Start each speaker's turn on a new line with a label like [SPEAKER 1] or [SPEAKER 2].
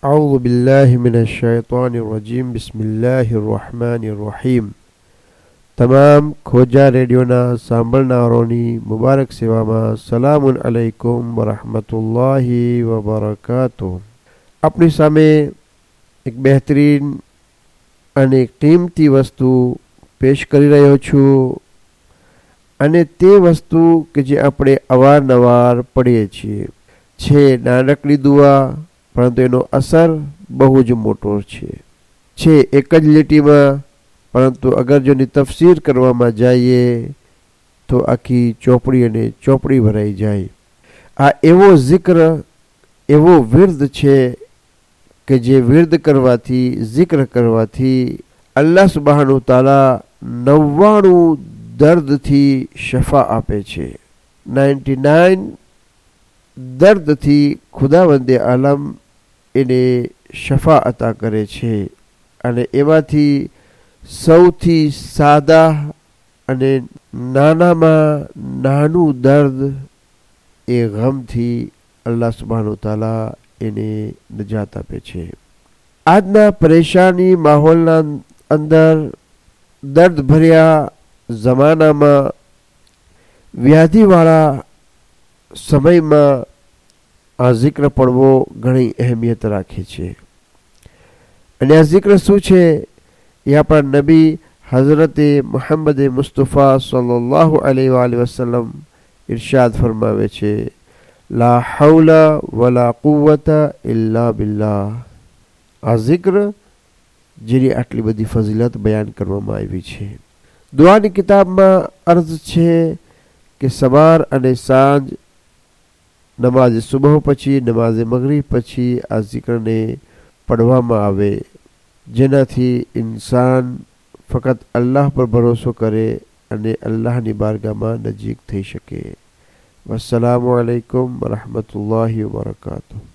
[SPEAKER 1] أعوذ بالله من الشيطان الرجيم بسم الله الرحمن الرحيم તમામ ખોજા રેડિયોના સાંભળનારોની મુબારક સેવામાં સલામુન અલૈકુમ વરહમતુલ્લાહી વબરકાતુહ. આપણી સામે એક બહેતરીન અને કિંમતી વસ્તુ પેશ કરી રહ્યો છું, અને તે વસ્તુ કે જે આપણે અવારનવાર પઢીએ છીએ છે નાનકડી દુઆ, પરંતુ એનો અસર બહુ જ મોટો છે એક જ લીટીમાં, પરંતુ અગર જોની તફસીર કરવામાં જઈએ તો આખી ચોપડી અને ચોપડી ભરાઈ જાય. આ એવો zikr, એવો વિર્દ છે કે જે વિર્દ કરવાથી, zikr કરવાથી અલ્લાહ સુબ્હાનહુ તાલા 99 દર્દથી શફા આપે છે. 99 દર્દથી ખુદાવંદે આલમ એને શફા અતા કરે છે. અને એમાંથી સૌથી સાદા અને નાનામાં નાનું દર્દ એ ગમથી અલ્લાહ સુબ્હાનહુ તાલા એને નજાત આપે છે. આજના પરેશાની માહોલના અંદર, દર્દ ભર્યા જમાનામાં, વ્યાધિવાળા સમયમાં આ zikr પડવો ઘણી અહેમિયત રાખે છે. અને આ zikr શું છે એ આપણા નબી હઝરતે મુહમ્મદ મુસ્તફા સલ્લલ્લાહુ અલૈહિ વસલ્લમ ઇરશાદ ફરમાવે છે, લા હૌલા વલા કુવ્વતા ઇલ્લા બિલ્લાહ. આ zikr જેની આટલી બધી ફઝીલત બયાન કરવામાં આવી છે. દુઆની કિતાબમાં અર્ઝ છે કે સવાર અને સાંજ, નમાઝ સુબહ પછી, નમાઝ મગરિબ પછી આ zikરને પઢવામાં આવે, જેનાથી ઇન્સાન ફક્ત અલ્લાહ પર ભરોસો કરે અને અલ્લાહની બારગાહમાં નજીક થઈ શકે. વસ્સલામુ અલૈકુમ વરહમતુલ્લાહિ વબરકાતુહ.